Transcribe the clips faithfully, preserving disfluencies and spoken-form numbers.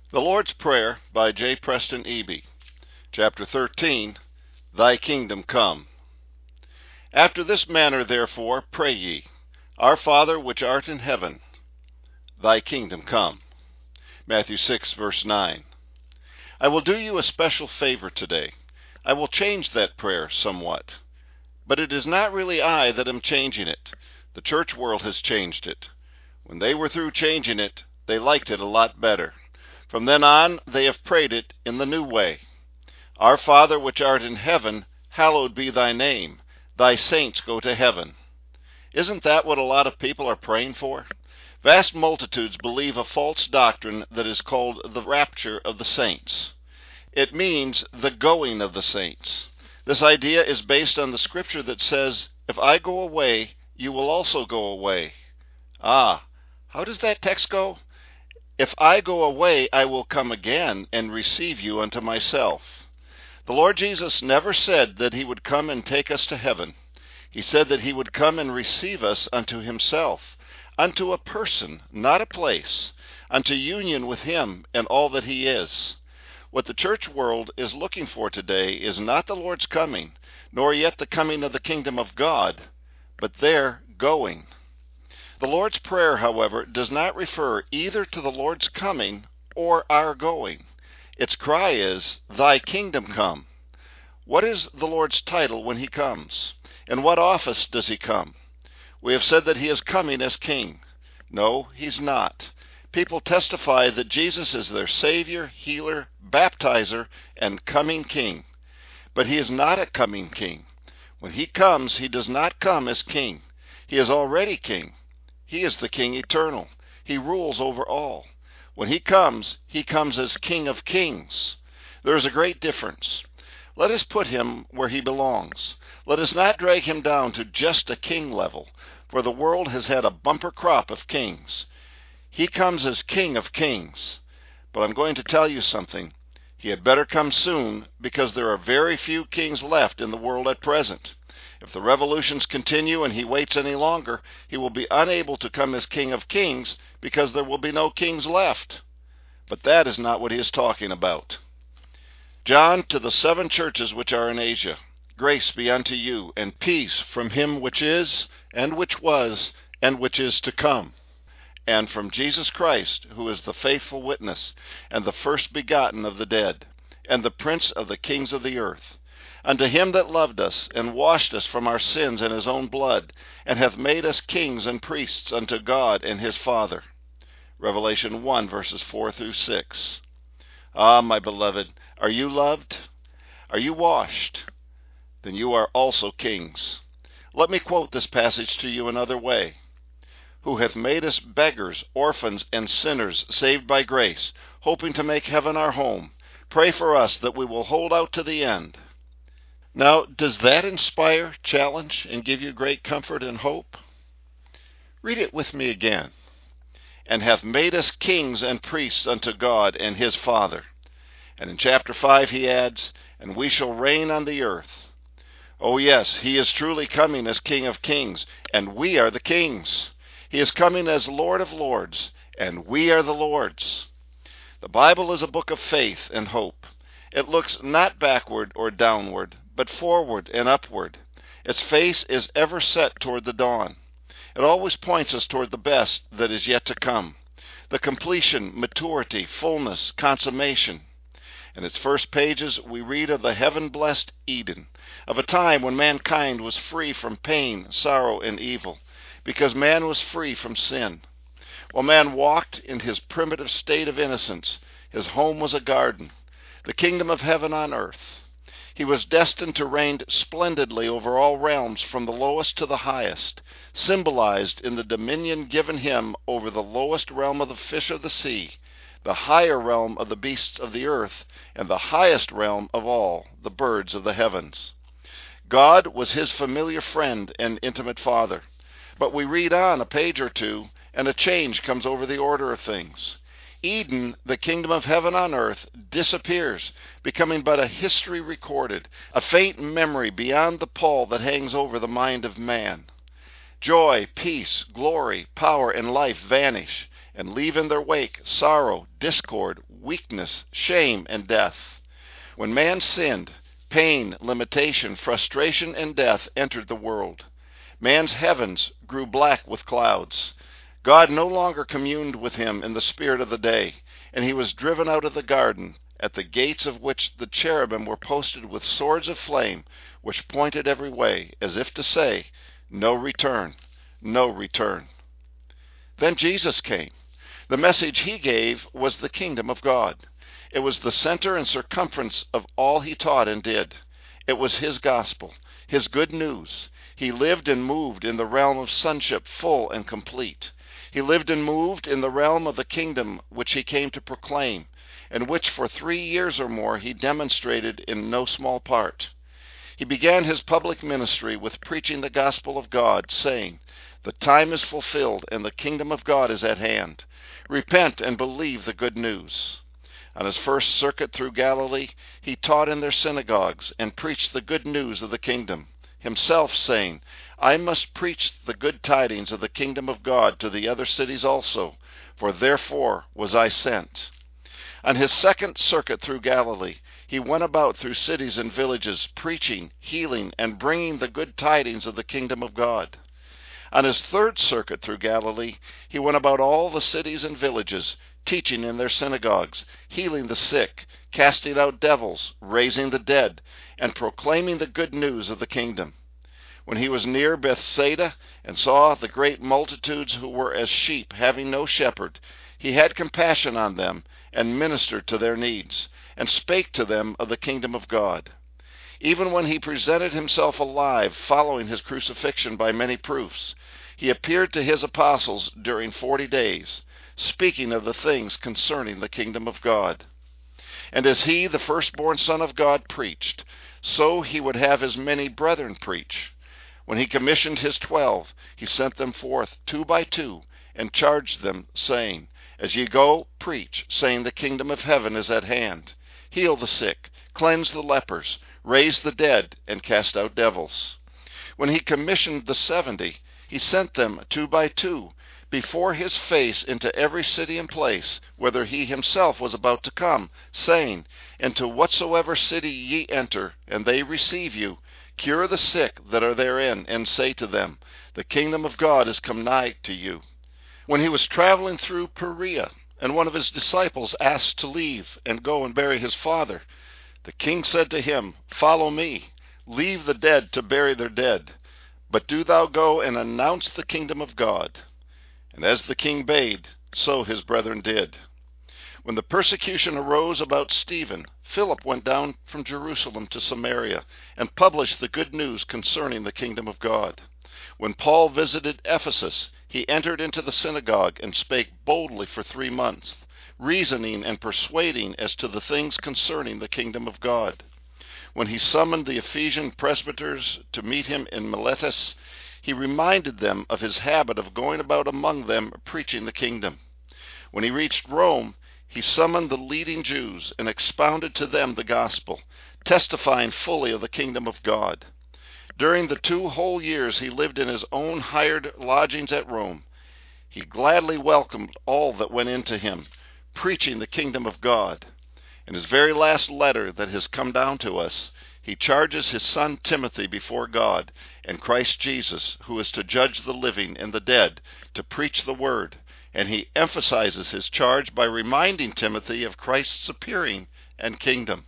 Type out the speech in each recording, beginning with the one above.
The Lord's Prayer by J. Preston Eby, Chapter thirteen, Thy Kingdom Come. After this manner therefore pray ye, Our Father which art in heaven, Thy kingdom come. Matthew six, verse nine. I will do you a special favor today. I will change that prayer somewhat. But it is not really I that am changing it. The church world has changed it. When they were through changing it, they liked it a lot better. From then on, they have prayed it in the new way. Our Father which art in heaven, hallowed be thy name. Thy saints go to heaven. Isn't that what a lot of people are praying for? Vast multitudes believe a false doctrine that is called the rapture of the saints. It means the going of the saints. This idea is based on the scripture that says, if I go away, you will also go away. Ah, how does that text go? If I go away, I will come again and receive you unto myself. The Lord Jesus never said that he would come and take us to heaven. He said that he would come and receive us unto himself, unto a person, not a place, unto union with him and all that he is. What the church world is looking for today is not the Lord's coming, nor yet the coming of the kingdom of God, but their going. The Lord's Prayer, however, does not refer either to the Lord's coming or our going. Its cry is, Thy kingdom come. What is the Lord's title when he comes? In what office does he come? We have said that he is coming as king. No, he's not. People testify that Jesus is their Savior, healer, baptizer, and coming king. But he is not a coming king. When he comes, he does not come as king. He is already king. He is the King eternal. He rules over all. When he comes, he comes as King of kings. There is a great difference. Let us put him where he belongs. Let us not drag him down to just a king level, for the world has had a bumper crop of kings. He comes as King of kings. But I'm going to tell you something. He had better come soon, because there are very few kings left in the world at present. If the revolutions continue and he waits any longer, he will be unable to come as King of kings because there will be no kings left. But that is not what he is talking about. John, to the seven churches which are in Asia, grace be unto you, and peace from him which is, and which was, and which is to come, and from Jesus Christ, who is the faithful witness, and the first begotten of the dead, and the prince of the kings of the earth. Unto him that loved us, and washed us from our sins in his own blood, and hath made us kings and priests unto God and his Father. Revelation one, verses four through six. Ah, my beloved, are you loved? Are you washed? Then you are also kings. Let me quote this passage to you another way. Who hath made us beggars, orphans, and sinners, saved by grace, hoping to make heaven our home. Pray for us that we will hold out to the end. Now, does that inspire, challenge, and give you great comfort and hope? Read it with me again. And hath made us kings and priests unto God and his Father. And in chapter five he adds, and we shall reign on the earth. Oh yes, he is truly coming as King of kings, and we are the kings. He is coming as Lord of lords, and we are the lords. The Bible is a book of faith and hope. It looks not backward or downward, but forward and upward. Its face is ever set toward the dawn. It always points us toward the best that is yet to come, the completion, maturity, fullness, consummation. In its first pages, we read of the heaven-blessed Eden, of a time when mankind was free from pain, sorrow, and evil, because man was free from sin. While man walked in his primitive state of innocence, his home was a garden, the kingdom of heaven on earth. He was destined to reign splendidly over all realms from the lowest to the highest, symbolized in the dominion given him over the lowest realm of the fish of the sea, the higher realm of the beasts of the earth, and the highest realm of all, the birds of the heavens. God was his familiar friend and intimate father. But we read on a page or two, and a change comes over the order of things. Eden, the kingdom of heaven on earth, disappears, becoming but a history recorded, a faint memory beyond the pall that hangs over the mind of man. Joy, peace, glory, power, and life vanish, and leave in their wake sorrow, discord, weakness, shame, and death. When man sinned, pain, limitation, frustration, and death entered the world. Man's heavens grew black with clouds. God no longer communed with him in the spirit of the day, and he was driven out of the garden, at the gates of which the cherubim were posted with swords of flame, which pointed every way, as if to say, "No return, no return." Then Jesus came. The message he gave was the kingdom of God. It was the center and circumference of all he taught and did. It was his gospel, his good news. He lived and moved in the realm of sonship full and complete. He lived and moved in the realm of the kingdom which he came to proclaim, and which for three years or more he demonstrated in no small part. He began his public ministry with preaching the gospel of God, saying, "The time is fulfilled and the kingdom of God is at hand. Repent and believe the good news." On his first circuit through Galilee, he taught in their synagogues and preached the good news of the kingdom, himself saying, "I must preach the good tidings of the kingdom of God to the other cities also, for therefore was I sent." On his second circuit through Galilee, he went about through cities and villages, preaching, healing, and bringing the good tidings of the kingdom of God. On his third circuit through Galilee, he went about all the cities and villages, teaching in their synagogues, healing the sick, casting out devils, raising the dead, and proclaiming the good news of the kingdom. When he was near Bethsaida and saw the great multitudes who were as sheep having no shepherd, he had compassion on them and ministered to their needs, and spake to them of the kingdom of God. Even when he presented himself alive following his crucifixion by many proofs, he appeared to his apostles during forty days, speaking of the things concerning the kingdom of God. And as he, the firstborn Son of God, preached, so he would have his many brethren preach. When he commissioned his twelve, he sent them forth two by two, and charged them, saying, "As ye go, preach, saying the kingdom of heaven is at hand. Heal the sick, cleanse the lepers, raise the dead, and cast out devils." When he commissioned the seventy, he sent them two by two, before his face into every city and place, whither he himself was about to come, saying, "Into whatsoever city ye enter, and they receive you, cure the sick that are therein, and say to them, The kingdom of God is come nigh to you." When he was traveling through Perea, and one of his disciples asked to leave and go and bury his father, the king said to him, "Follow me, leave the dead to bury their dead, but do thou go and announce the kingdom of God." And as the king bade, so his brethren did. When the persecution arose about Stephen, Philip went down from Jerusalem to Samaria, and published the good news concerning the kingdom of God. When Paul visited Ephesus, he entered into the synagogue and spake boldly for three months, reasoning and persuading as to the things concerning the kingdom of God. When he summoned the Ephesian presbyters to meet him in Miletus, he reminded them of his habit of going about among them preaching the kingdom. When he reached Rome, he summoned the leading Jews and expounded to them the gospel, testifying fully of the kingdom of God. During the two whole years he lived in his own hired lodgings at Rome. He gladly welcomed all that went in to him, preaching the kingdom of God. In his very last letter that has come down to us, he charges his son Timothy before God and Christ Jesus, who is to judge the living and the dead, to preach the word, and he emphasizes his charge by reminding Timothy of Christ's appearing and kingdom.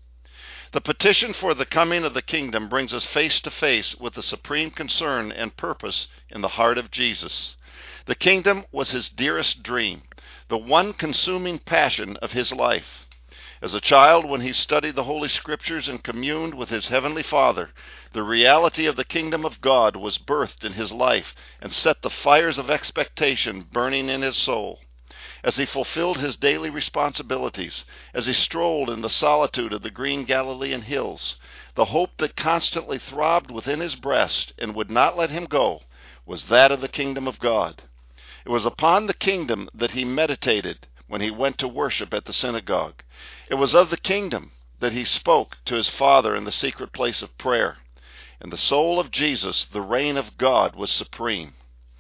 The petition for the coming of the kingdom brings us face to face with the supreme concern and purpose in the heart of Jesus. The kingdom was his dearest dream, the one consuming passion of his life. As a child, when he studied the Holy Scriptures and communed with his Heavenly Father, the reality of the kingdom of God was birthed in his life and set the fires of expectation burning in his soul. As he fulfilled his daily responsibilities, as he strolled in the solitude of the green Galilean hills, the hope that constantly throbbed within his breast and would not let him go was that of the kingdom of God. It was upon the kingdom that he meditated when he went to worship at the synagogue. It was of the kingdom that he spoke to his Father in the secret place of prayer. In the soul of Jesus, the reign of God was supreme.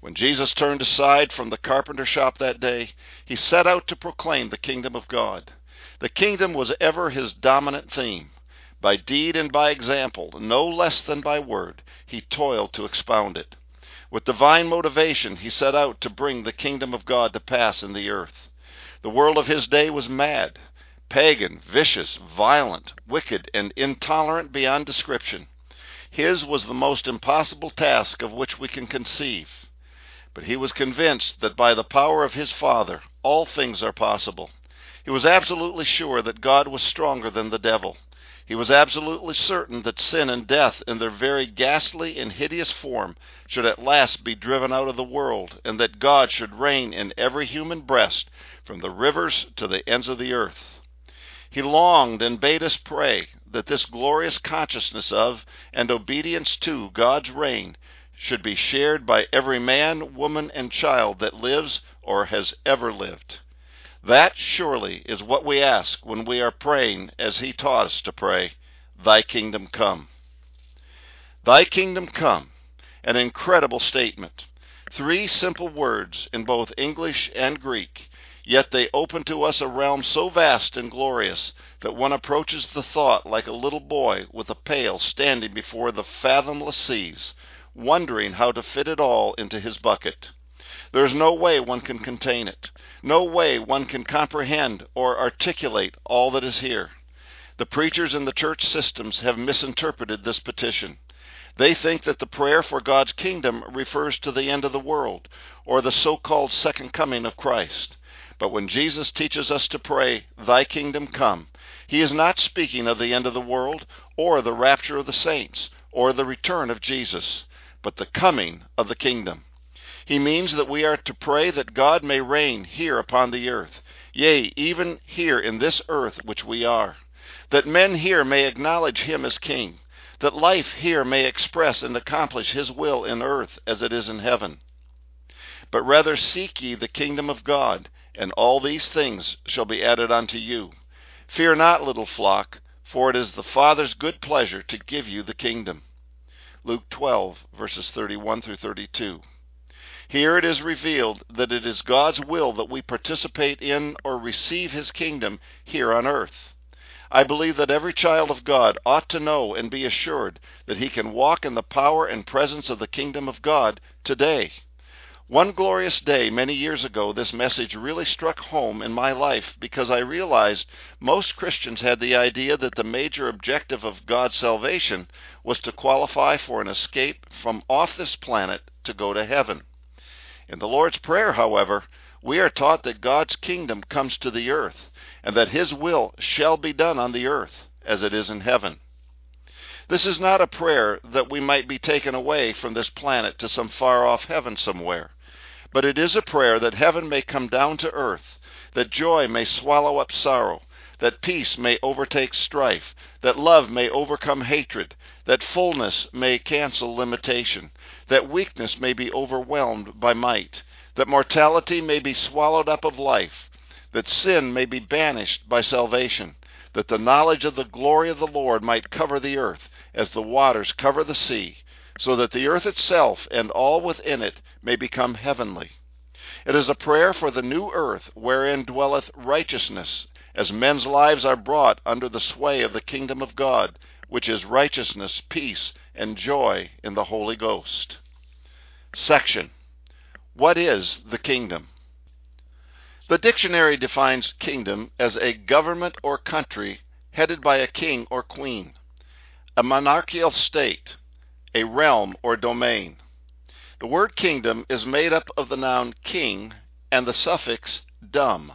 When Jesus turned aside from the carpenter shop that day, he set out to proclaim the kingdom of God. The kingdom was ever his dominant theme. By deed and by example, no less than by word, he toiled to expound it. With divine motivation, he set out to bring the kingdom of God to pass in the earth. The world of his day was mad, pagan, vicious, violent, wicked, and intolerant beyond description. His was the most impossible task of which we can conceive. But he was convinced that by the power of his Father, all things are possible. He was absolutely sure that God was stronger than the devil. He was absolutely certain that sin and death in their very ghastly and hideous form should at last be driven out of the world, and that God should reign in every human breast, from the rivers to the ends of the earth. He longed and bade us pray that this glorious consciousness of and obedience to God's reign should be shared by every man, woman, and child that lives or has ever lived. That surely is what we ask when we are praying as he taught us to pray, Thy kingdom come. Thy kingdom come, an incredible statement. Three simple words in both English and Greek, yet they open to us a realm so vast and glorious that one approaches the thought like a little boy with a pail standing before the fathomless seas, wondering how to fit it all into his bucket. There is no way one can contain it, no way one can comprehend or articulate all that is here. The preachers in the church systems have misinterpreted this petition. They think that the prayer for God's kingdom refers to the end of the world, or the so-called second coming of Christ. But when Jesus teaches us to pray, Thy kingdom come, he is not speaking of the end of the world, or the rapture of the saints, or the return of Jesus, but the coming of the kingdom. He means that we are to pray that God may reign here upon the earth, yea, even here in this earth which we are, that men here may acknowledge him as king, that life here may express and accomplish his will in earth as it is in heaven. But rather seek ye the kingdom of God, and all these things shall be added unto you. Fear not, little flock, for it is the Father's good pleasure to give you the kingdom. Luke twelve, verses thirty-one through thirty-two. Here it is revealed that it is God's will that we participate in or receive his kingdom here on earth. I believe that every child of God ought to know and be assured that he can walk in the power and presence of the kingdom of God today. One glorious day many years ago, this message really struck home in my life because I realized most Christians had the idea that the major objective of God's salvation was to qualify for an escape from off this planet to go to heaven. In the Lord's Prayer, however, we are taught that God's kingdom comes to the earth, and that his will shall be done on the earth as it is in heaven. This is not a prayer that we might be taken away from this planet to some far-off heaven somewhere, but it is a prayer that heaven may come down to earth, that joy may swallow up sorrow, that peace may overtake strife, that love may overcome hatred, that fullness may cancel limitation, that weakness may be overwhelmed by might, that mortality may be swallowed up of life, that sin may be banished by salvation, that the knowledge of the glory of the Lord might cover the earth as the waters cover the sea, so that the earth itself and all within it may become heavenly. It is a prayer for the new earth wherein dwelleth righteousness, as men's lives are brought under the sway of the kingdom of God, which is righteousness, peace, and joy in the Holy Ghost. Section: What is the kingdom? The dictionary defines kingdom as a government or country headed by a king or queen, a monarchical state, a realm or domain. The word kingdom is made up of the noun king and the suffix dom.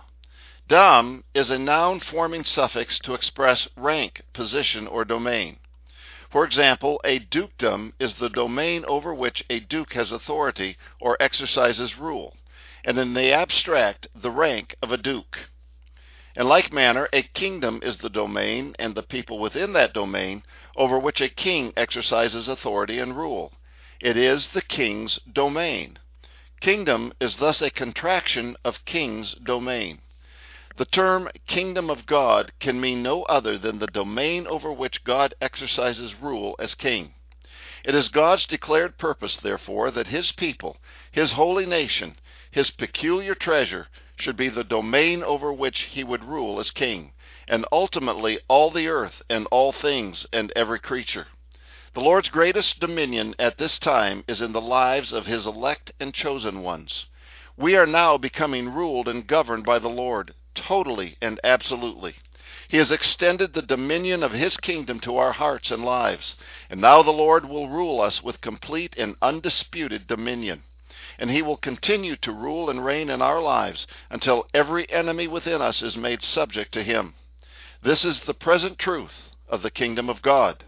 Dom is a noun forming suffix to express rank, position, or domain. For example, a dukedom is the domain over which a duke has authority or exercises rule, and in the abstract, the rank of a duke. In like manner, a kingdom is the domain and the people within that domain over which a king exercises authority and rule. It is the king's domain. Kingdom is thus a contraction of king's domain. The term kingdom of God can mean no other than the domain over which God exercises rule as king. It is God's declared purpose, therefore, that his people, his holy nation, his peculiar treasure, should be the domain over which he would rule as king, and ultimately all the earth and all things and every creature. The Lord's greatest dominion at this time is in the lives of his elect and chosen ones. We are now becoming ruled and governed by the Lord, totally and absolutely. He has extended the dominion of his kingdom to our hearts and lives, and now the Lord will rule us with complete and undisputed dominion. And he will continue to rule and reign in our lives until every enemy within us is made subject to him. This is the present truth of the kingdom of God.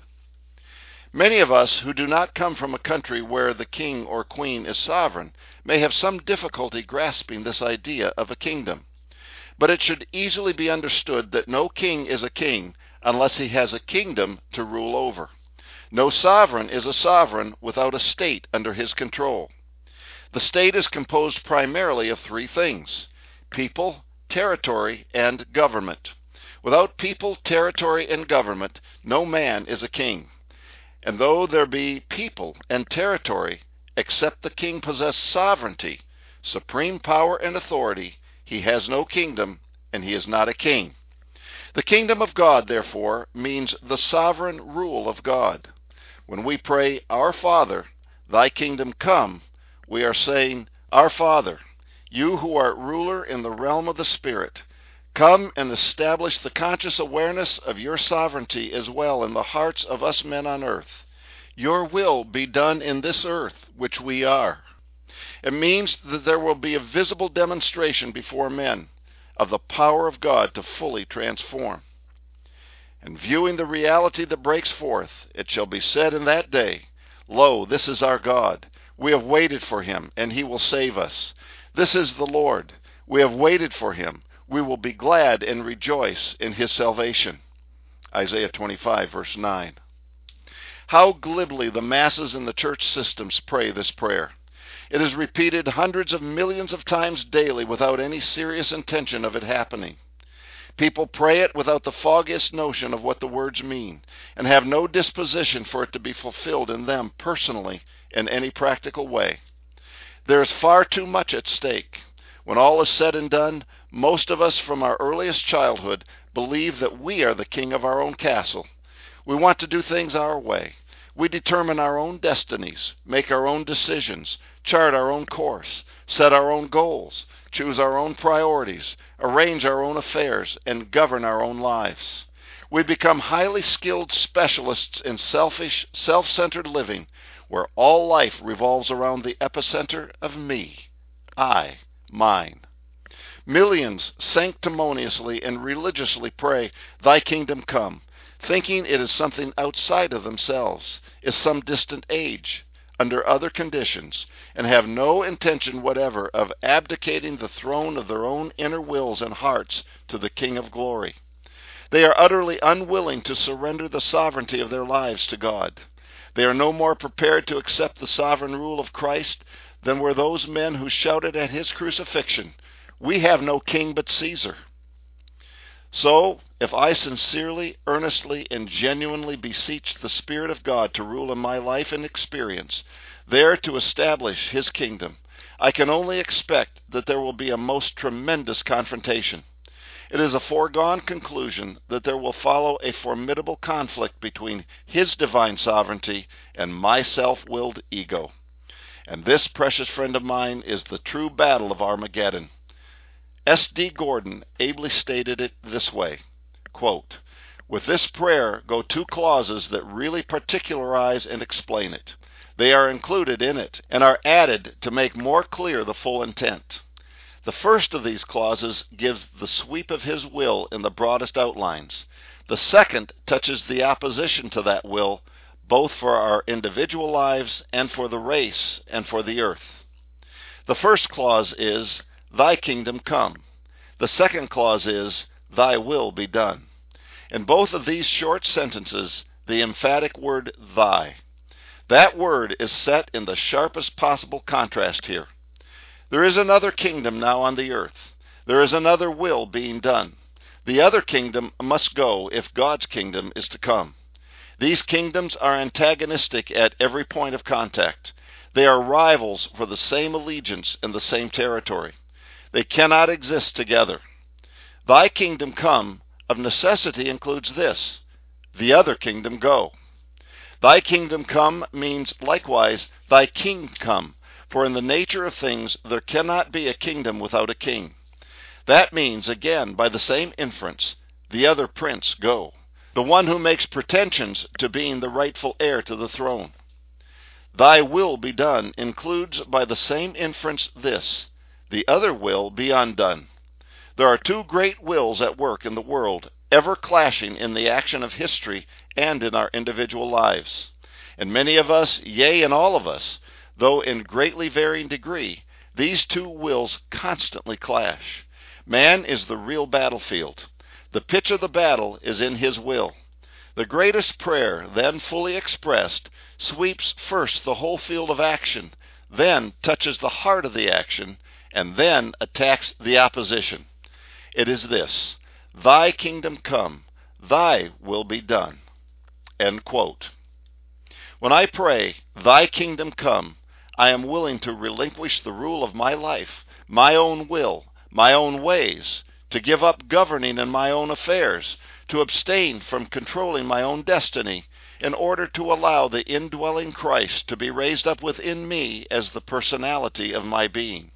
Many of us who do not come from a country where the king or queen is sovereign may have some difficulty grasping this idea of a kingdom. But it should easily be understood that no king is a king unless he has a kingdom to rule over. No sovereign is a sovereign without a state under his control. The state is composed primarily of three things: people, territory, and government. Without people, territory, and government, no man is a king. And though there be people and territory, except the king possess sovereignty, supreme power and authority, he has no kingdom, and he is not a king. The kingdom of God, therefore, means the sovereign rule of God. When we pray, "Our Father, thy kingdom come," we are saying, "Our Father, you who art ruler in the realm of the Spirit, come and establish the conscious awareness of your sovereignty as well in the hearts of us men on earth. Your will be done in this earth, which we are." It means that there will be a visible demonstration before men of the power of God to fully transform. And viewing the reality that breaks forth, it shall be said in that day, "Lo, this is our God. We have waited for him, and he will save us. This is the Lord. We have waited for him. We will be glad and rejoice in his salvation." Isaiah twenty-five, verse nine. How glibly the masses in the church systems pray this prayer. It is repeated hundreds of millions of times daily without any serious intention of it happening. People pray it without the foggiest notion of what the words mean, and have no disposition for it to be fulfilled in them personally in any practical way. There is far too much at stake. When all is said and done, most of us from our earliest childhood believe that we are the king of our own castle. We want to do things our way. We determine our own destinies, make our own decisions, chart our own course, set our own goals, choose our own priorities, arrange our own affairs, and govern our own lives. We become highly skilled specialists in selfish, self-centered living, where all life revolves around the epicenter of me, I, mine. Millions sanctimoniously and religiously pray, "Thy kingdom come," thinking it is something outside of themselves, is some distant age, under other conditions, and have no intention whatever of abdicating the throne of their own inner wills and hearts to the King of Glory. They are utterly unwilling to surrender the sovereignty of their lives to God. They are no more prepared to accept the sovereign rule of Christ than were those men who shouted at his crucifixion, "We have no king but Caesar." So, if I sincerely, earnestly, and genuinely beseech the Spirit of God to rule in my life and experience, there to establish his kingdom, I can only expect that there will be a most tremendous confrontation. It is a foregone conclusion that there will follow a formidable conflict between his divine sovereignty and my self-willed ego. And this, precious friend of mine, is the true battle of Armageddon. S D Gordon ably stated it this way, quote, "With this prayer go two clauses that really particularize and explain it. They are included in it and are added to make more clear the full intent. The first of these clauses gives the sweep of his will in the broadest outlines. The second touches the opposition to that will, both for our individual lives and for the race and for the earth. The first clause is, 'Thy kingdom come.' The second clause is, 'Thy will be done.' In both of these short sentences, the emphatic word 'thy.' That word is set in the sharpest possible contrast here. There is another kingdom now on the earth. There is another will being done. The other kingdom must go if God's kingdom is to come. These kingdoms are antagonistic at every point of contact. They are rivals for the same allegiance and the same territory. They cannot exist together. Thy kingdom come of necessity includes this: the other kingdom go. Thy kingdom come means likewise thy king come, for in the nature of things there cannot be a kingdom without a king. That means, again, by the same inference, the other prince go, the one who makes pretensions to being the rightful heir to the throne. Thy will be done includes by the same inference this: the other will be undone. There are two great wills at work in the world, ever clashing in the action of history and in our individual lives. And many of us, yea, and all of us, though in greatly varying degree, these two wills constantly clash. Man is the real battlefield. The pitch of the battle is in his will. The greatest prayer, then fully expressed, sweeps first the whole field of action, then touches the heart of the action, and then attacks the opposition. It is this: thy kingdom come, thy will be done. End quote. When I pray, thy kingdom come, I am willing to relinquish the rule of my life, my own will, my own ways, to give up governing in my own affairs, to abstain from controlling my own destiny, in order to allow the indwelling Christ to be raised up within me as the personality of my being.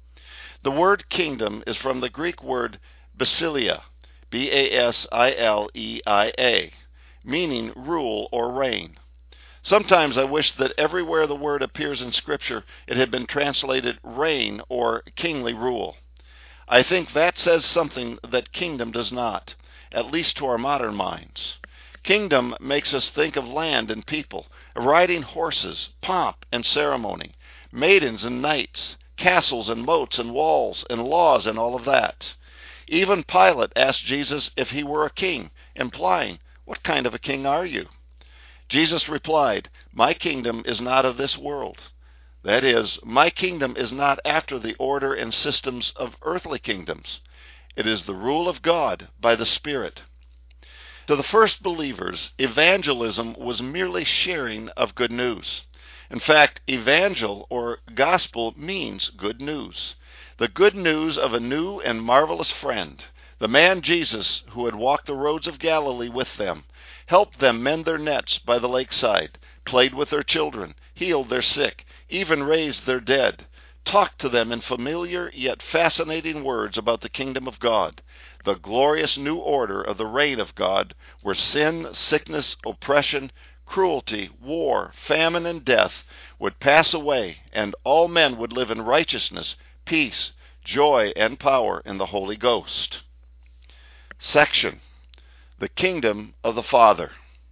The word kingdom is from the Greek word basileia, B A S I L E I A, meaning rule or reign. Sometimes I wish that everywhere the word appears in Scripture it had been translated reign or kingly rule. I think that says something that kingdom does not, at least to our modern minds. Kingdom makes us think of land and people, of riding horses, pomp and ceremony, maidens and knights, castles and moats and walls and laws and all of that. Even Pilate asked Jesus if he were a king, implying, "What kind of a king are you?" Jesus replied, "My kingdom is not of this world." That is, my kingdom is not after the order and systems of earthly kingdoms. It is the rule of God by the Spirit. To the first believers, evangelism was merely sharing of good news. In fact, evangel or gospel means good news. The good news of a new and marvelous friend, the man Jesus who had walked the roads of Galilee with them, helped them mend their nets by the lakeside, played with their children, healed their sick, even raised their dead, talked to them in familiar yet fascinating words about the kingdom of God, the glorious new order of the reign of God, where sin, sickness, oppression, cruelty, war, famine, and death would pass away, and all men would live in righteousness, peace, joy, and power in the Holy Ghost. Section: the kingdom of the Father.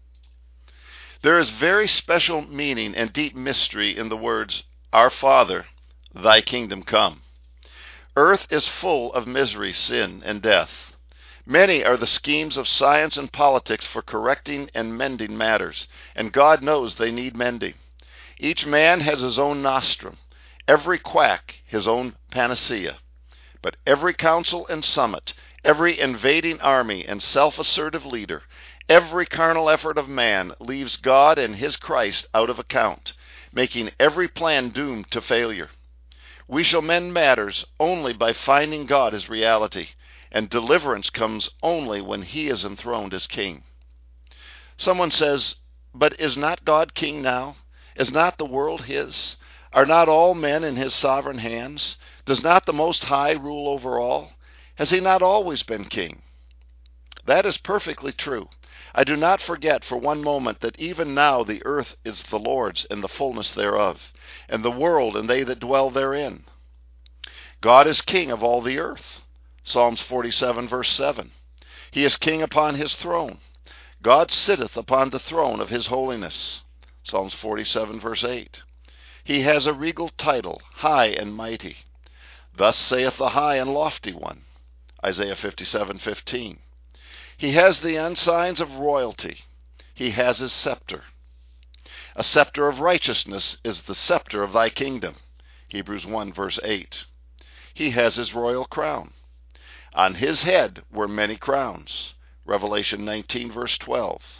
There is very special meaning and deep mystery in the words, "Our Father, thy kingdom come." Earth is full of misery, sin, and death. Many are the schemes of science and politics for correcting and mending matters, and God knows they need mending. Each man has his own nostrum, every quack his own panacea. But every council and summit, every invading army and self-assertive leader, every carnal effort of man leaves God and his Christ out of account, making every plan doomed to failure. We shall mend matters only by finding God as reality, and deliverance comes only when he is enthroned as king. Someone says, "But is not God king now? Is not the world his? Are not all men in his sovereign hands? Does not the Most High rule over all? Has he not always been king?" That is perfectly true. I do not forget for one moment that even now the earth is the Lord's and the fullness thereof, and the world and they that dwell therein. God is king of all the earth. Psalms forty-seven, verse seven. He is king upon his throne. God sitteth upon the throne of his holiness. Psalms forty-seven, verse eight. He has a regal title, high and mighty. Thus saith the high and lofty one. Isaiah fifty-seven, fifteen. He has the ensigns of royalty. He has his scepter. A scepter of righteousness is the scepter of thy kingdom. Hebrews one, verse eight. He has his royal crown. On his head were many crowns. Revelation nineteen, verse twelve.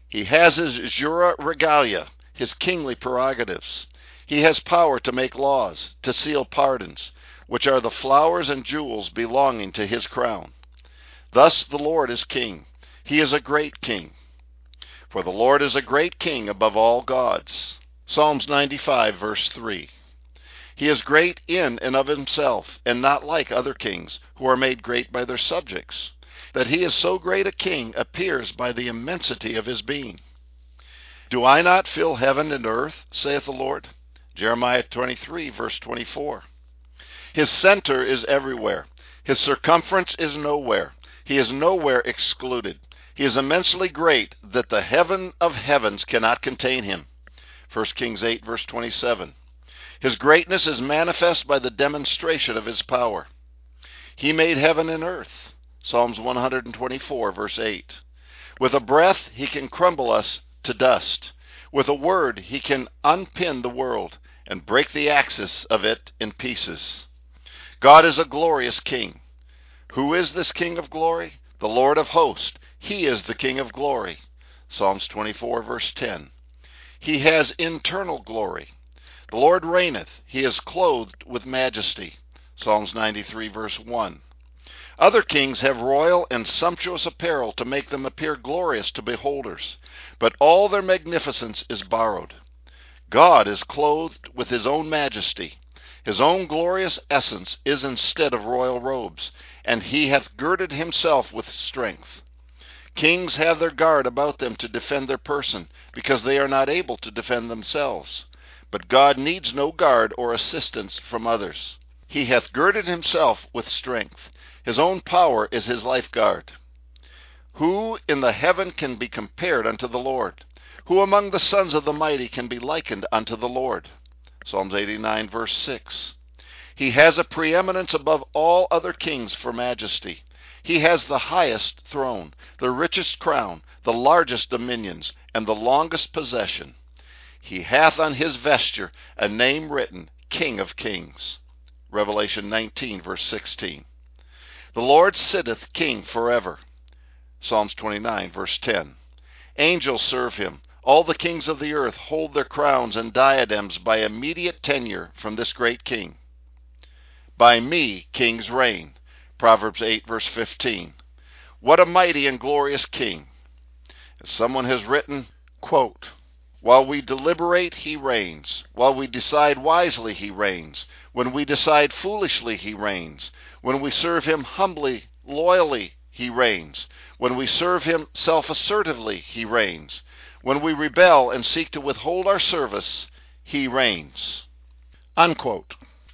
He has his jura regalia, his kingly prerogatives. He has power to make laws, to seal pardons, which are the flowers and jewels belonging to his crown. Thus the Lord is king. He is a great king. For the Lord is a great king above all gods. Psalms ninety-five, verse three. He is great in and of himself, and not like other kings, who are made great by their subjects. That he is so great a king appears by the immensity of his being. Do I not fill heaven and earth, saith the Lord? Jeremiah twenty-three, verse twenty-four. His center is everywhere. His circumference is nowhere. He is nowhere excluded. He is immensely great, that the heaven of heavens cannot contain him. First Kings eight, verse twenty-seven. His greatness is manifest by the demonstration of his power. He made heaven and earth. Psalms one hundred twenty-four, verse eight. With a breath he can crumble us to dust. With a word he can unpin the world and break the axis of it in pieces. God is a glorious king. Who is this King of glory? The Lord of hosts. He is the King of glory. Psalms twenty-four, verse ten. He has internal glory. The Lord reigneth. He is clothed with majesty. Psalms ninety-three, verse one. Other kings have royal and sumptuous apparel to make them appear glorious to beholders, but all their magnificence is borrowed. God is clothed with his own majesty. His own glorious essence is instead of royal robes, and he hath girded himself with strength. Kings have their guard about them to defend their person, because they are not able to defend themselves. But God needs no guard or assistance from others. He hath girded himself with strength. His own power is his lifeguard. Who in the heaven can be compared unto the Lord? Who among the sons of the mighty can be likened unto the Lord? Psalms eighty-nine, verse six. He has a preeminence above all other kings for majesty. He has the highest throne, the richest crown, the largest dominions, and the longest possession. He hath on his vesture a name written, King of Kings. Revelation nineteen, verse sixteen. The Lord sitteth king forever. Psalms twenty-nine, verse ten. Angels serve him. All the kings of the earth hold their crowns and diadems by immediate tenure from this great king. By me kings reign. Proverbs eight, verse fifteen. What a mighty and glorious king. As someone has written, quote, while we deliberate, he reigns. While we decide wisely, he reigns. When we decide foolishly, he reigns. When we serve him humbly, loyally, he reigns. When we serve him self-assertively, he reigns. When we rebel and seek to withhold our service, he reigns. Unquote.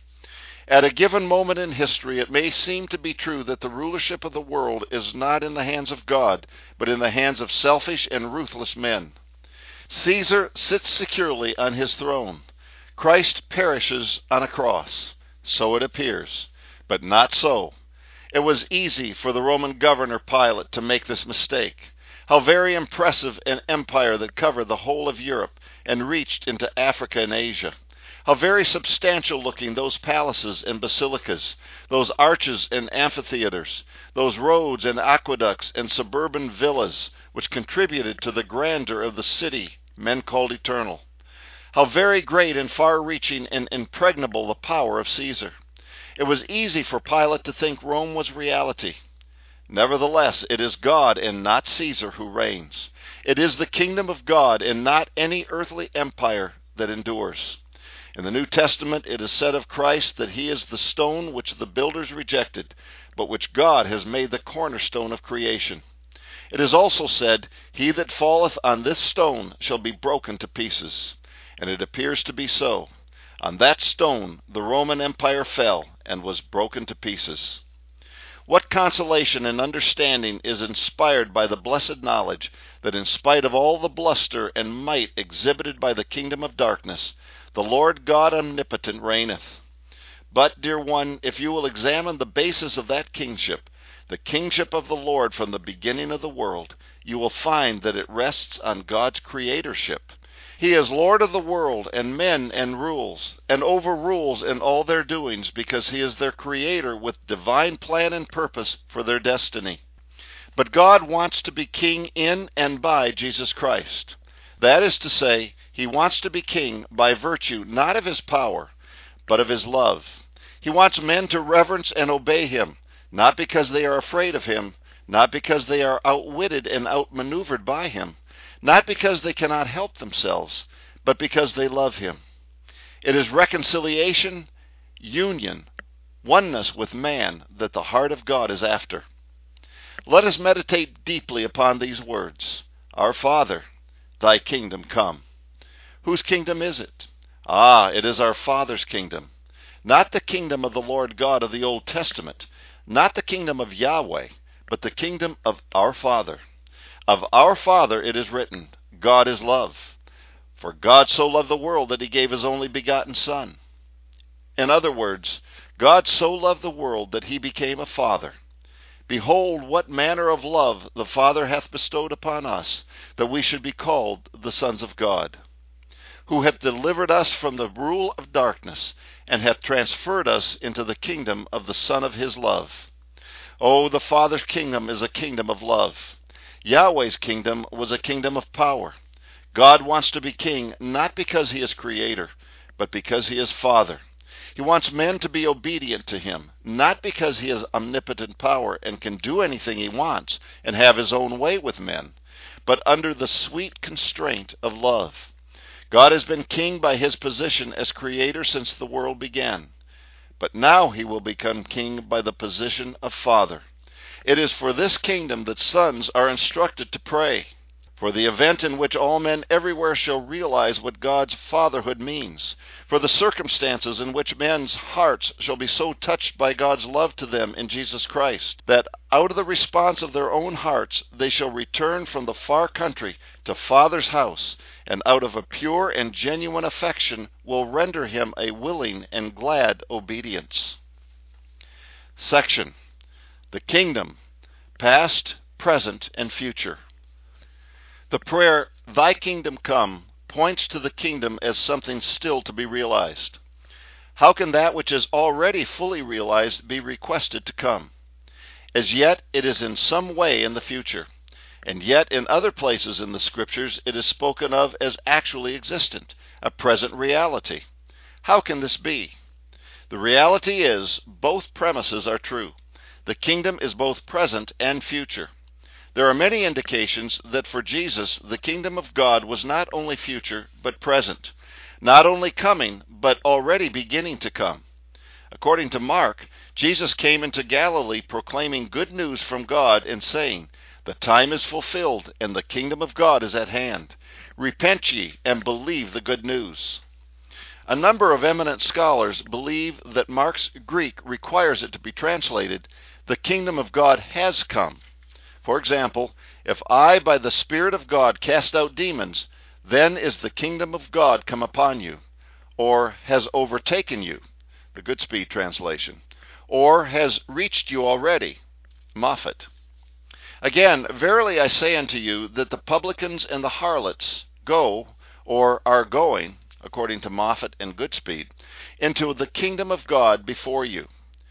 At a given moment in history, it may seem to be true that the rulership of the world is not in the hands of God, but in the hands of selfish and ruthless men. Caesar sits securely on his throne. Christ perishes on a cross. So it appears, but not so. It was easy for the Roman governor Pilate to make this mistake. How very impressive an empire that covered the whole of Europe and reached into Africa and Asia. How very substantial looking those palaces and basilicas, those arches and amphitheaters, those roads and aqueducts and suburban villas, which contributed to the grandeur of the city men called eternal. How very great and far-reaching and impregnable the power of Caesar. It was easy for Pilate to think Rome was reality. Nevertheless, it is God and not Caesar who reigns. It is the kingdom of God and not any earthly empire that endures. In the New Testament, it is said of Christ that he is the stone which the builders rejected, but which God has made the cornerstone of creation. It is also said, he that falleth on this stone shall be broken to pieces. And it appears to be so. On that stone the Roman Empire fell and was broken to pieces. What consolation and understanding is inspired by the blessed knowledge that in spite of all the bluster and might exhibited by the kingdom of darkness, the Lord God omnipotent reigneth. But, dear one, if you will examine the basis of that kingship, the kingship of the Lord from the beginning of the world, you will find that it rests on God's creatorship. He is Lord of the world and men and rules, and overrules in all their doings, because he is their creator with divine plan and purpose for their destiny. But God wants to be king in and by Jesus Christ. That is to say, he wants to be king by virtue not of his power, but of his love. He wants men to reverence and obey him, not because they are afraid of him, not because they are outwitted and outmaneuvered by him, not because they cannot help themselves, but because they love him. It is reconciliation, union, oneness with man that the heart of God is after. Let us meditate deeply upon these words. Our Father, thy kingdom come. Whose kingdom is it? Ah, it is our Father's kingdom. Not the kingdom of the Lord God of the Old Testament, not the kingdom of Yahweh, but the kingdom of our Father. Of our Father it is written, God is love. For God so loved the world that he gave his only begotten Son. In other words, God so loved the world that he became a Father. Behold, what manner of love the Father hath bestowed upon us, that we should be called the sons of God, who hath delivered us from the rule of darkness, and hath transferred us into the kingdom of the Son of his love. Oh, the Father's kingdom is a kingdom of love. Yahweh's kingdom was a kingdom of power. God wants to be king not because he is creator, but because he is Father. He wants men to be obedient to him, not because he has omnipotent power and can do anything he wants and have his own way with men, but under the sweet constraint of love. God has been king by his position as creator since the world began, but now he will become king by the position of Father. It is for this kingdom that sons are instructed to pray, for the event in which all men everywhere shall realize what God's fatherhood means, for the circumstances in which men's hearts shall be so touched by God's love to them in Jesus Christ, that out of the response of their own hearts they shall return from the far country to Father's house, and out of a pure and genuine affection will render him a willing and glad obedience. Section: The Kingdom, Past, Present, and Future. The prayer, Thy kingdom come, points to the kingdom as something still to be realized. How can that which is already fully realized be requested to come? As yet it is in some way in the future, and yet in other places in the Scriptures it is spoken of as actually existent, a present reality. How can this be? The reality is, both premises are true. The kingdom is both present and future. There are many indications that for Jesus the kingdom of God was not only future but present, not only coming but already beginning to come. According to Mark, Jesus came into Galilee proclaiming good news from God and saying, The time is fulfilled and the kingdom of God is at hand. Repent ye and believe the good news. A number of eminent scholars believe that Mark's Greek requires it to be translated, The kingdom of God has come. For example, if I by the Spirit of God cast out demons, then is the kingdom of God come upon you, or has overtaken you, the Goodspeed translation, or has reached you already, Moffat. Again, verily I say unto you that the publicans and the harlots go, or are going, according to Moffat and Goodspeed, into the kingdom of God before you.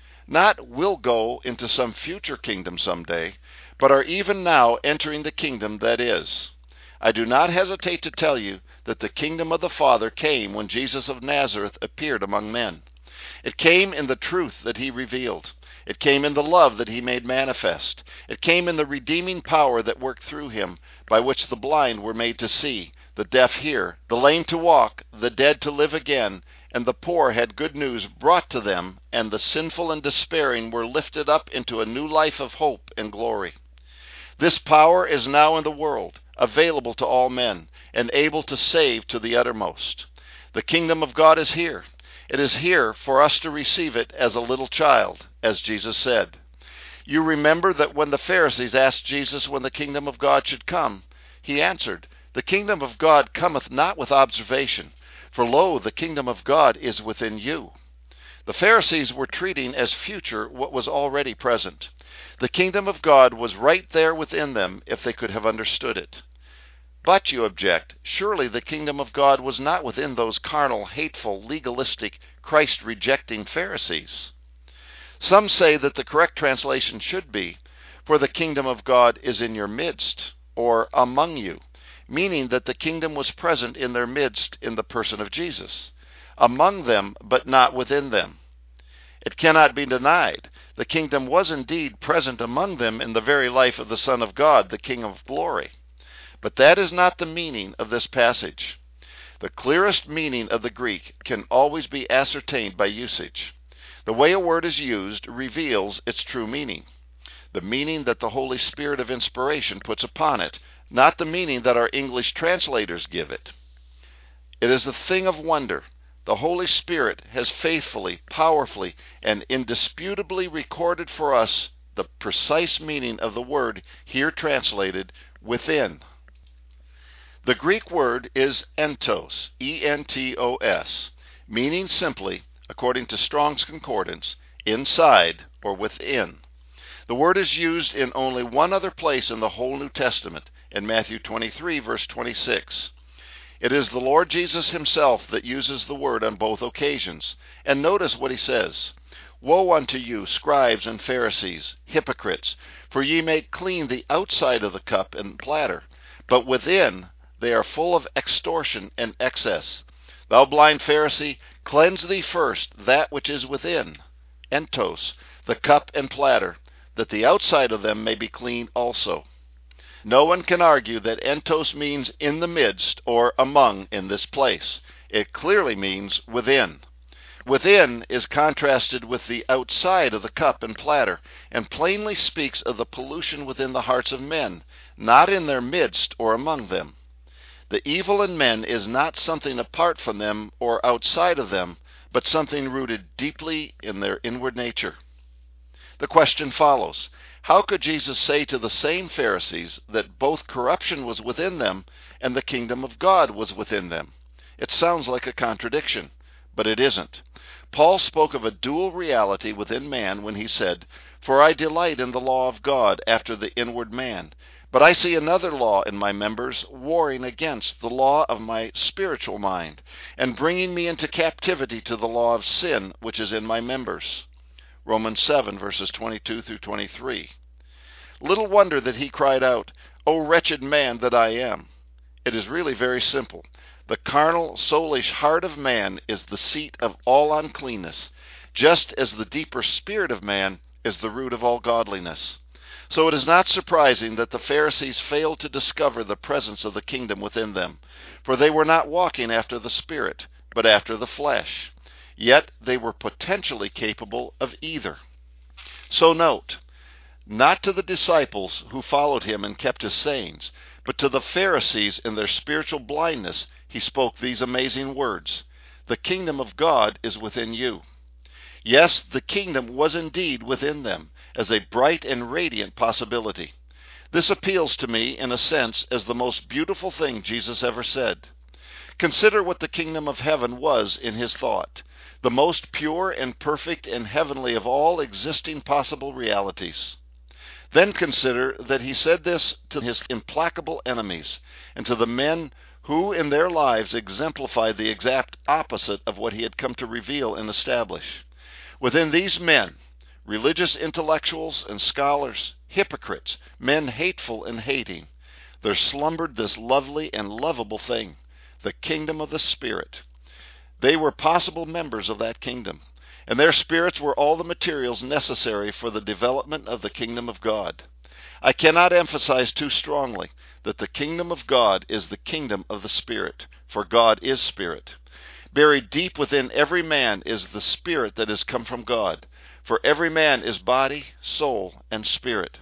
Not will go into some future kingdom someday, but are even now entering the kingdom that is. I do not hesitate to tell you that the kingdom of the Father came when Jesus of Nazareth appeared among men. It came in the truth that he revealed. It came in the love that he made manifest. It came in the redeeming power that worked through him, by which the blind were made to see, the deaf hear, the lame to walk, the dead to live again, and the poor had good news brought to them, and the sinful and despairing were lifted up into a new life of hope and glory. This power is now in the world, available to all men, and able to save to the uttermost. The kingdom of God is here. It is here for us to receive it as a little child, as Jesus said. You remember that when the Pharisees asked Jesus when the kingdom of God should come, he answered, The kingdom of God cometh not with observation, for lo, the kingdom of God is within you. The Pharisees were treating as future what was already present. The kingdom of God was right there within them if they could have understood it. But, you object, surely the kingdom of God was not within those carnal, hateful, legalistic, Christ-rejecting Pharisees. Some say that the correct translation should be, For the kingdom of God is in your midst, or among you, meaning that the kingdom was present in their midst in the person of Jesus, among them, but not within them. It cannot be denied. The kingdom was indeed present among them in the very life of the Son of God, the King of glory. But that is not the meaning of this passage. The clearest meaning of the Greek can always be ascertained by usage. The way a word is used reveals its true meaning, the meaning that the Holy Spirit of inspiration puts upon it, not the meaning that our English translators give it. It is a thing of wonder. The Holy Spirit has faithfully, powerfully, and indisputably recorded for us the precise meaning of the word here translated within. The Greek word is entos, E N T O S, meaning simply, according to Strong's Concordance, inside or within. The word is used in only one other place in the whole New Testament, in Matthew twenty-three, verse twenty-six. It is the Lord Jesus himself that uses the word on both occasions. And notice what he says. Woe unto you, scribes and Pharisees, hypocrites, for ye make clean the outside of the cup and platter, but within they are full of extortion and excess. Thou blind Pharisee, cleanse thee first that which is within, entos, the cup and platter, that the outside of them may be clean also. No one can argue that entos means in the midst or among in this place. It clearly means within. Within is contrasted with the outside of the cup and platter, and plainly speaks of the pollution within the hearts of men, not in their midst or among them. The evil in men is not something apart from them or outside of them, but something rooted deeply in their inward nature. The question follows. How could Jesus say to the same Pharisees that both corruption was within them and the kingdom of God was within them? It sounds like a contradiction, but it isn't. Paul spoke of a dual reality within man when he said, For I delight in the law of God after the inward man, but I see another law in my members warring against the law of my spiritual mind, and bringing me into captivity to the law of sin which is in my members. Romans seven, verses twenty-two through twenty-three. Little wonder that he cried out, O wretched man that I am. It is really very simple. The carnal, soulish heart of man is the seat of all uncleanness, just as the deeper spirit of man is the root of all godliness. So it is not surprising that the Pharisees failed to discover the presence of the kingdom within them, for they were not walking after the Spirit, but after the flesh. Yet they were potentially capable of either. So note, not to the disciples who followed him and kept his sayings, but to the Pharisees in their spiritual blindness, he spoke these amazing words. The kingdom of God is within you. Yes, the kingdom was indeed within them, as a bright and radiant possibility. This appeals to me, in a sense, as the most beautiful thing Jesus ever said. Consider what the kingdom of heaven was in his thought, the most pure and perfect and heavenly of all existing possible realities. Then consider that he said this to his implacable enemies, and to the men who in their lives exemplified the exact opposite of what he had come to reveal and establish. Within these men, religious intellectuals and scholars, hypocrites, men hateful and hating, there slumbered this lovely and lovable thing, the kingdom of the Spirit. They were possible members of that kingdom, and their spirits were all the materials necessary for the development of the kingdom of God. I cannot emphasize too strongly that the kingdom of God is the kingdom of the Spirit, for God is Spirit. Buried deep within every man is the Spirit that has come from God, for every man is body, soul, and spirit.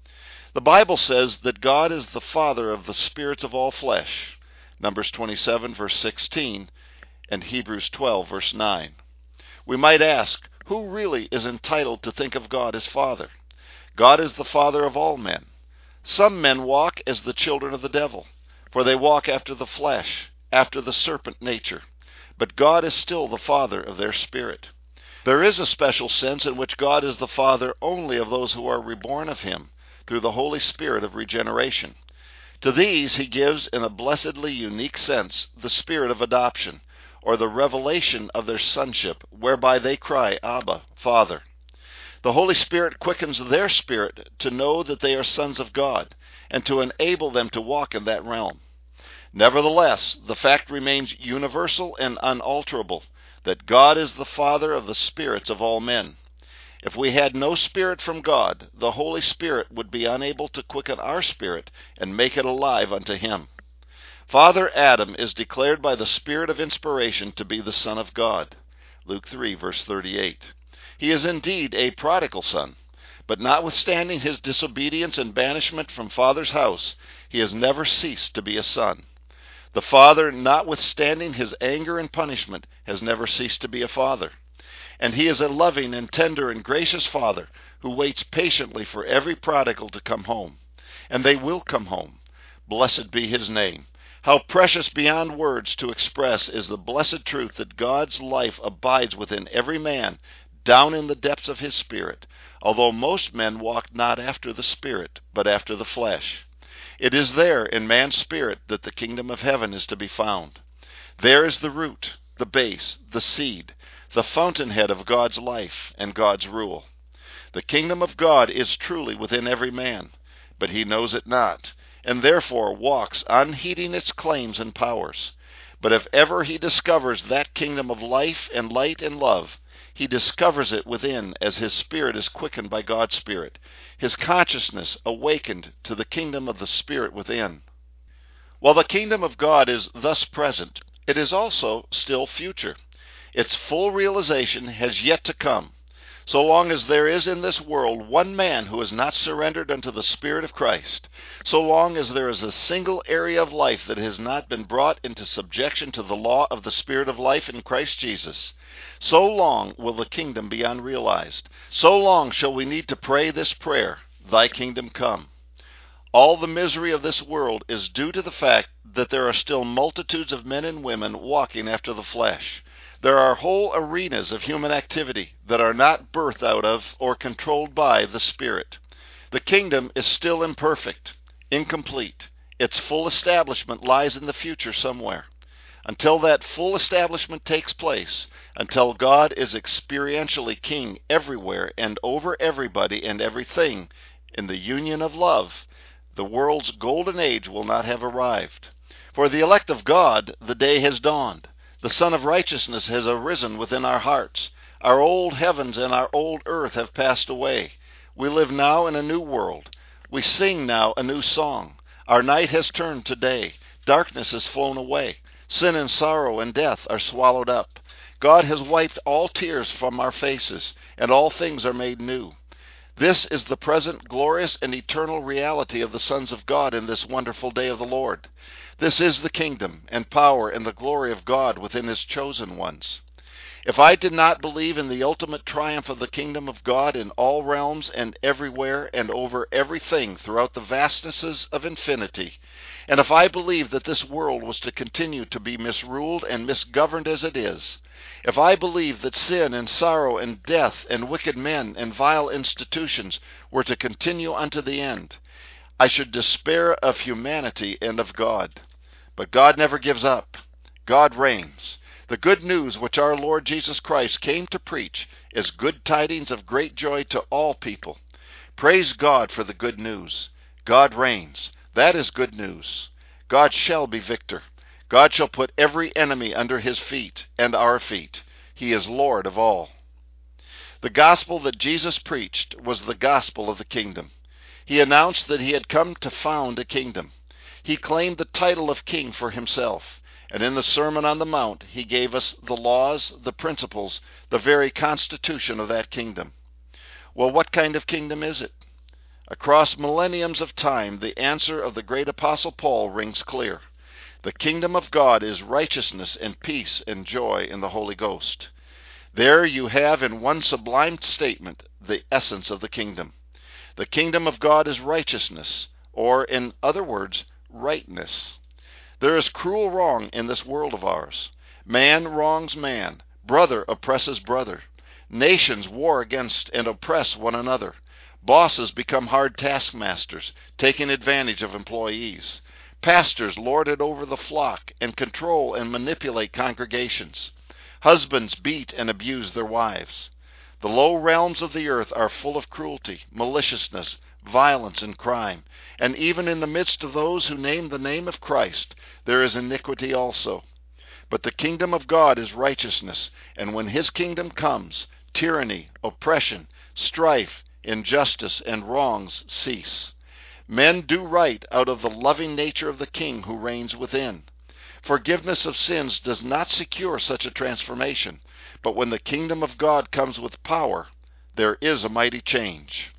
The Bible says that God is the Father of the spirits of all flesh, Numbers twenty-seven, verse sixteen, and Hebrews twelve, verse nine. We might ask, who really is entitled to think of God as Father? God is the Father of all men. Some men walk as the children of the devil, for they walk after the flesh, after the serpent nature. But God is still the Father of their spirit. There is a special sense in which God is the Father only of those who are reborn of him, through the Holy Spirit of regeneration. To these he gives, in a blessedly unique sense, the spirit of adoption, or the revelation of their sonship, whereby they cry, Abba, Father. The Holy Spirit quickens their spirit to know that they are sons of God and to enable them to walk in that realm. Nevertheless, the fact remains universal and unalterable that God is the Father of the spirits of all men. If we had no Spirit from God, the Holy Spirit would be unable to quicken our spirit and make it alive unto Him. Father Adam is declared by the Spirit of inspiration to be the Son of God. Luke three, verse thirty-eight. He is indeed a prodigal son, but notwithstanding his disobedience and banishment from Father's house, he has never ceased to be a son. The Father, notwithstanding his anger and punishment, has never ceased to be a father. And he is a loving and tender and gracious Father who waits patiently for every prodigal to come home. And they will come home. Blessed be his name. How precious beyond words to express is the blessed truth that God's life abides within every man, down in the depths of his spirit, although most men walk not after the Spirit, but after the flesh. It is there in man's spirit that the kingdom of heaven is to be found. There is the root, the base, the seed, the fountainhead of God's life and God's rule. The kingdom of God is truly within every man, but he knows it not, and therefore walks unheeding its claims and powers. But if ever he discovers that kingdom of life and light and love, he discovers it within as his spirit is quickened by God's Spirit, his consciousness awakened to the kingdom of the Spirit within. While the kingdom of God is thus present, it is also still future. Its full realization has yet to come. So long as there is in this world one man who is not surrendered unto the Spirit of Christ, so long as there is a single area of life that has not been brought into subjection to the law of the Spirit of life in Christ Jesus, so long will the kingdom be unrealized. So long shall we need to pray this prayer, Thy kingdom come. All the misery of this world is due to the fact that there are still multitudes of men and women walking after the flesh. There are whole arenas of human activity that are not birthed out of or controlled by the Spirit. The kingdom is still imperfect, incomplete. Its full establishment lies in the future somewhere. Until that full establishment takes place, until God is experientially king everywhere and over everybody and everything in the union of love, the world's golden age will not have arrived. For the elect of God, the day has dawned. The Son of Righteousness has arisen within our hearts. Our old heavens and our old earth have passed away. We live now in a new world. We sing now a new song. Our night has turned to day. Darkness has flown away. Sin and sorrow and death are swallowed up. God has wiped all tears from our faces, and all things are made new. This is the present glorious and eternal reality of the sons of God in this wonderful day of the Lord. This is the kingdom and power and the glory of God within his chosen ones. If I did not believe in the ultimate triumph of the kingdom of God in all realms and everywhere and over everything throughout the vastnesses of infinity, and if I believed that this world was to continue to be misruled and misgoverned as it is, if I believed that sin and sorrow and death and wicked men and vile institutions were to continue unto the end, I should despair of humanity and of God. But God never gives up. God reigns. The good news which our Lord Jesus Christ came to preach is good tidings of great joy to all people. Praise God for the good news. God reigns. That is good news. God shall be victor. God shall put every enemy under his feet and our feet. He is Lord of all. The gospel that Jesus preached was the gospel of the kingdom. He announced that he had come to found a kingdom. He claimed the title of king for himself, and in the Sermon on the Mount he gave us the laws, the principles, the very constitution of that kingdom. Well, what kind of kingdom is it? Across millenniums of time, the answer of the great apostle Paul rings clear. The kingdom of God is righteousness and peace and joy in the Holy Ghost. There you have in one sublime statement the essence of the kingdom. The kingdom of God is righteousness, or in other words, rightness. There is cruel wrong in this world of ours. Man wrongs man. Brother oppresses brother. Nations war against and oppress one another. Bosses become hard taskmasters, taking advantage of employees. Pastors lord it over the flock and control and manipulate congregations. Husbands beat and abuse their wives. The low realms of the earth are full of cruelty, maliciousness, violence, and crime, and even in the midst of those who name the name of Christ, there is iniquity also. But the kingdom of God is righteousness, and when his kingdom comes, tyranny, oppression, strife, injustice, and wrongs cease. Men do right out of the loving nature of the King who reigns within. Forgiveness of sins does not secure such a transformation, but when the kingdom of God comes with power, there is a mighty change.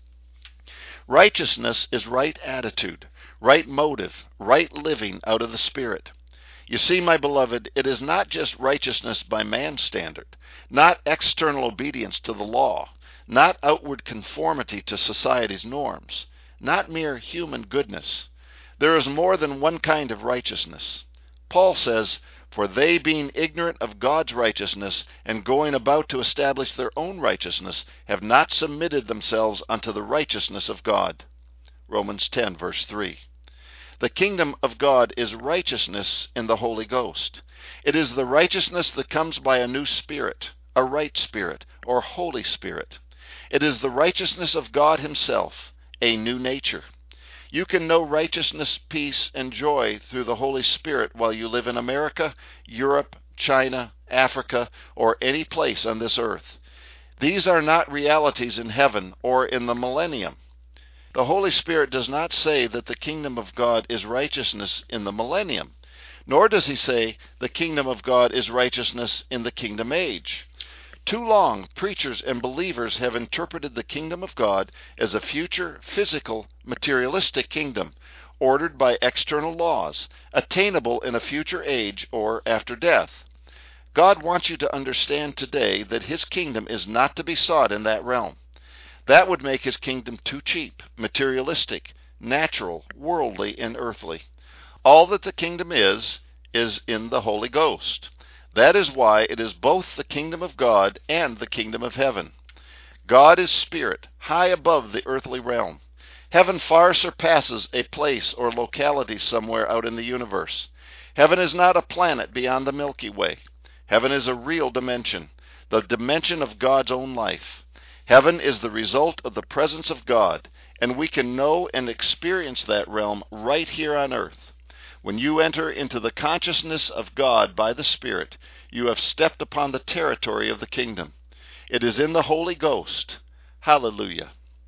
Righteousness is right attitude, right motive, right living out of the Spirit. You see, my beloved, it is not just righteousness by man's standard, not external obedience to the law, not outward conformity to society's norms, not mere human goodness. There is more than one kind of righteousness. Paul says, "For they being ignorant of God's righteousness, and going about to establish their own righteousness, have not submitted themselves unto the righteousness of God." Romans ten, verse three. The kingdom of God is righteousness in the Holy Ghost. It is the righteousness that comes by a new spirit, a right spirit, or Holy Spirit. It is the righteousness of God himself, a new nature. You can know righteousness, peace, and joy through the Holy Spirit while you live in America, Europe, China, Africa, or any place on this earth. These are not realities in heaven or in the millennium. The Holy Spirit does not say that the kingdom of God is righteousness in the millennium, nor does he say the kingdom of God is righteousness in the kingdom age. Too long, preachers and believers have interpreted the kingdom of God as a future, physical, materialistic kingdom, ordered by external laws, attainable in a future age or after death. God wants you to understand today that his kingdom is not to be sought in that realm. That would make his kingdom too cheap, materialistic, natural, worldly, and earthly. All that the kingdom is, is in the Holy Ghost. That is why it is both the kingdom of God and the kingdom of heaven. God is spirit, high above the earthly realm. Heaven far surpasses a place or locality somewhere out in the universe. Heaven is not a planet beyond the Milky Way. Heaven is a real dimension, the dimension of God's own life. Heaven is the result of the presence of God, and we can know and experience that realm right here on earth. When you enter into the consciousness of God by the Spirit, you have stepped upon the territory of the kingdom. It is in the Holy Ghost. Hallelujah.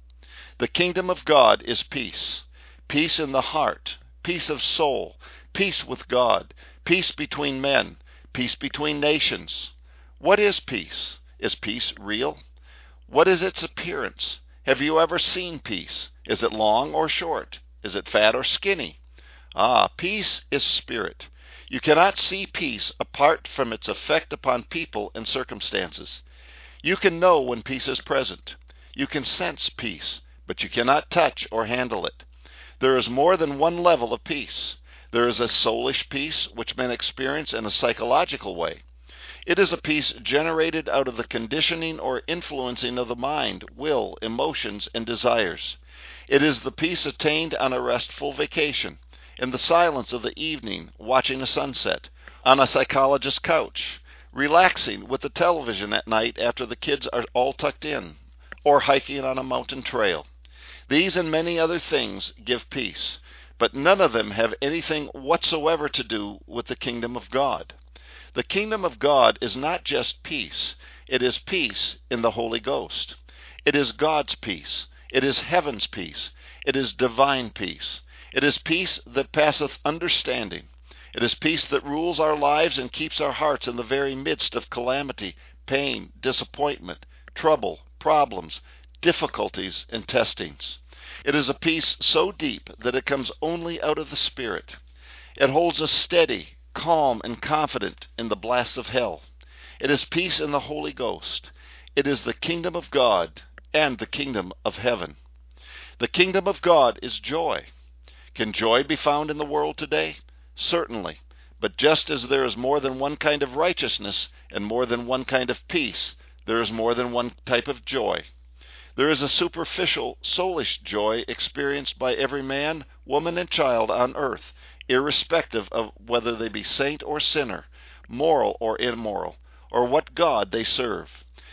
The kingdom of God is peace. Peace in the heart, peace of soul, peace with God, peace between men, peace between nations. What is peace? Is peace real? What is its appearance? Have you ever seen peace? Is it long or short? Is it fat or skinny? Ah, peace is spirit. You cannot see peace apart from its effect upon people and circumstances. You can know when peace is present. You can sense peace, but you cannot touch or handle it. There is more than one level of peace. There is a soulish peace which men experience in a psychological way. It is a peace generated out of the conditioning or influencing of the mind, will, emotions, and desires. It is the peace attained on a restful vacation, in the silence of the evening, watching a sunset, on a psychologist's couch, relaxing with the television at night after the kids are all tucked in, or hiking on a mountain trail. These and many other things give peace, but none of them have anything whatsoever to do with the kingdom of God. The kingdom of God is not just peace. It is peace in the Holy Ghost. It is God's peace. It is heaven's peace. It is divine peace. It is peace that passeth understanding. It is peace that rules our lives and keeps our hearts in the very midst of calamity, pain, disappointment, trouble, problems, difficulties, and testings. It is a peace so deep that it comes only out of the Spirit. It holds us steady, calm, and confident in the blasts of hell. It is peace in the Holy Ghost. It is the kingdom of God and the kingdom of heaven. The kingdom of God is joy. Can joy be found in the world today? Certainly. But just as there is more than one kind of righteousness and more than one kind of peace, there is more than one type of joy. There is a superficial, soulish joy experienced by every man, woman, and child on earth, irrespective of whether they be saint or sinner, moral or immoral, or what God they serve.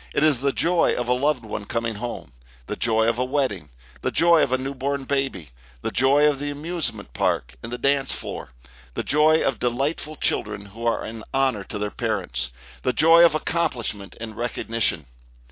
It is the joy of a loved one coming home, the joy of a wedding, the joy of a newborn baby, the joy of the amusement park and the dance floor, the joy of delightful children who are an honor to their parents, the joy of accomplishment and recognition.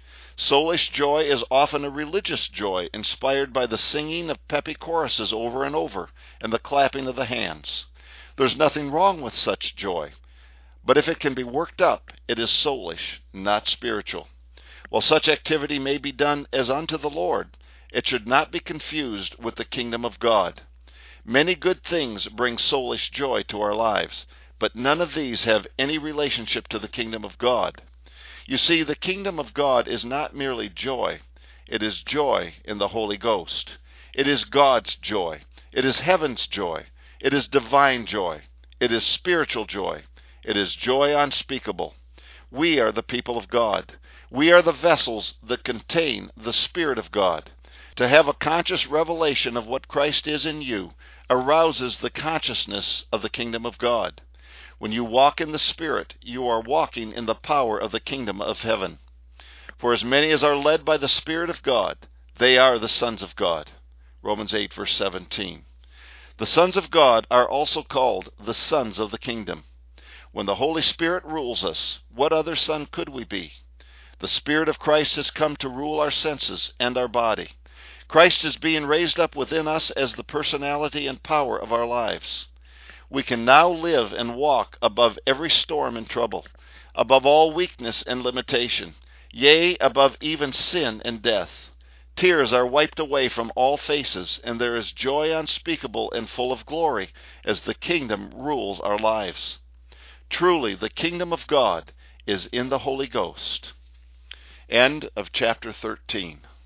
Soulish joy is often a religious joy inspired by the singing of peppy choruses over and over and the clapping of the hands. There's nothing wrong with such joy, but if it can be worked up, it is soulish, not spiritual. While such activity may be done as unto the Lord, it should not be confused with the kingdom of God. Many good things bring soulish joy to our lives, but none of these have any relationship to the kingdom of God. You see, the kingdom of God is not merely joy. It is joy in the Holy Ghost. It is God's joy. It is heaven's joy. It is divine joy. It is spiritual joy. It is joy unspeakable. We are the people of God. We are the vessels that contain the Spirit of God. To have a conscious revelation of what Christ is in you arouses the consciousness of the kingdom of God. When you walk in the Spirit, you are walking in the power of the kingdom of heaven. For as many as are led by the Spirit of God, they are the sons of God. Romans eight, verse seventeen. The sons of God are also called the sons of the kingdom. When the Holy Spirit rules us, what other son could we be? The Spirit of Christ has come to rule our senses and our body. Christ is being raised up within us as the personality and power of our lives. We can now live and walk above every storm and trouble, above all weakness and limitation, yea, above even sin and death. Tears are wiped away from all faces, and there is joy unspeakable and full of glory as the kingdom rules our lives. Truly, the kingdom of God is in the Holy Ghost. End of chapter thirteen.